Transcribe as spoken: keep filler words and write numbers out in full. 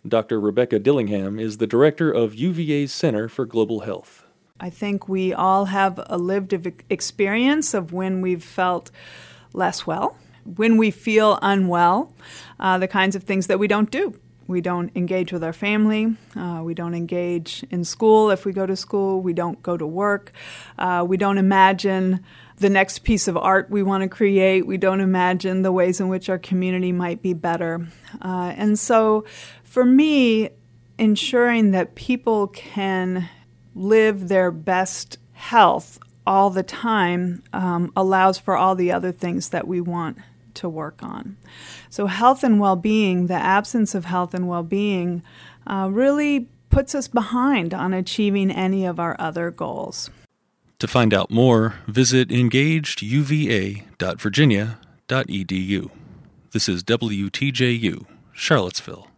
Doctor Rebecca Dillingham is the director of U V A's Center for Global Health. I think we all have a lived experience of when we've felt less well, when we feel unwell, uh, the kinds of things that we don't do. We don't engage with our family. Uh, we don't engage in school if we go to school. We don't go to work. Uh, we don't imagine the next piece of art we want to create. We don't imagine the ways in which our community might be better. Uh, and so for me, ensuring that people can live their best health all the time um, allows for all the other things that we want to work on. So health and well-being, the absence of health and well-being, uh, really puts us behind on achieving any of our other goals. To find out more, visit engaged u v a dot virginia dot e d u. This is W T J U, Charlottesville.